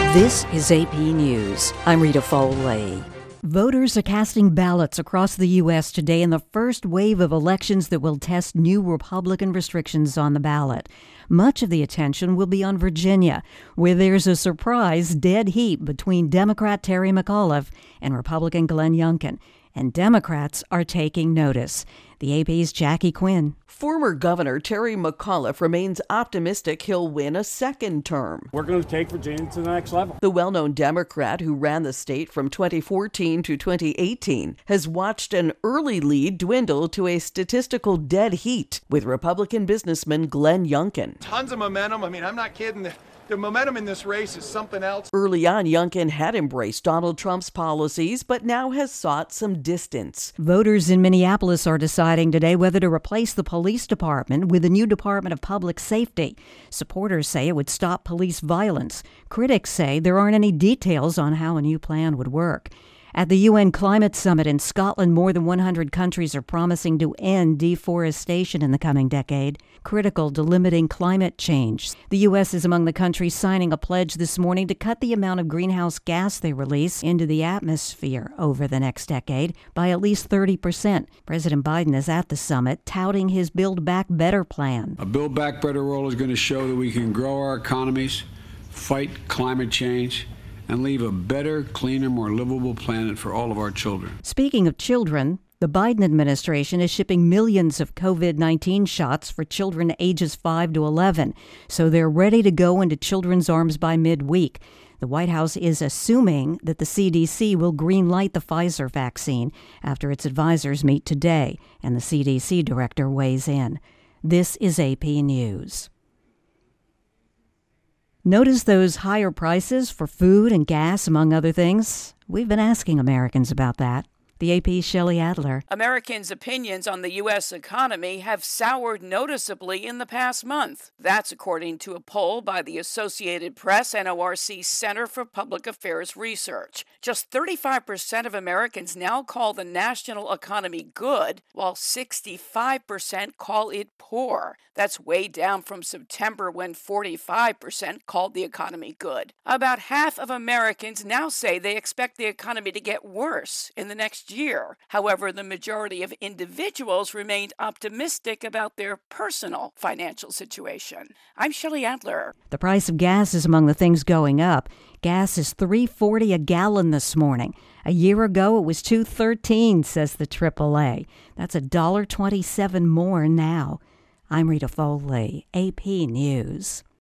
This is AP News. I'm Rita Foley. Voters are casting ballots across the U.S. today in the first wave of elections that will test new Republican restrictions on the ballot. Much of the attention will be on Virginia, where there's a surprise dead heat between Democrat Terry McAuliffe and Republican Glenn Youngkin. And Democrats are taking notice. The AP's Jackie Quinn. Former Governor Terry McAuliffe remains optimistic he'll win a second term. We're going to take Virginia to the next level. The well-known Democrat who ran the state from 2014 to 2018 has watched an early lead dwindle to a statistical dead heat with Republican businessman Glenn Youngkin. Tons of momentum. I mean, I'm not kidding. The momentum in this race is something else. Early on, Youngkin had embraced Donald Trump's policies, but now has sought some distance. Voters in Minneapolis are deciding today whether to replace the police department with a new Department of Public Safety. Supporters say it would stop police violence. Critics say there aren't any details on how a new plan would work. At the UN Climate Summit in Scotland, more than 100 countries are promising to end deforestation in the coming decade, critical to limiting climate change. The U.S. is among the countries signing a pledge this morning to cut the amount of greenhouse gas they release into the atmosphere over the next decade by at least 30%. President Biden is at the summit touting his Build Back Better plan. A Build Back Better role is going to show that we can grow our economies, fight climate change, and leave a better, cleaner, more livable planet for all of our children. Speaking of children, the Biden administration is shipping millions of COVID-19 shots for children ages 5 to 11, so they're ready to go into children's arms by midweek. The White House is assuming that the CDC will greenlight the Pfizer vaccine after its advisors meet today, and the CDC director weighs in. This is AP News. Notice those higher prices for food and gas, among other things? We've been asking Americans about that. The AP's Shelley Adler. Americans' opinions on the U.S. economy have soured noticeably in the past month. That's according to a poll by the Associated Press NORC Center for Public Affairs Research. Just 35% of Americans now call the national economy good, while 65% call it poor. That's way down from September when 45% called the economy good. About half of Americans now say they expect the economy to get worse in the next year. However, the majority of individuals remained optimistic about their personal financial situation. I'm Shelley Adler. The price of gas is among the things going up. Gas is $3.40 a gallon this morning. A year ago, it was $2.13, says the AAA. That's $1.27 more now. I'm Rita Foley, AP News.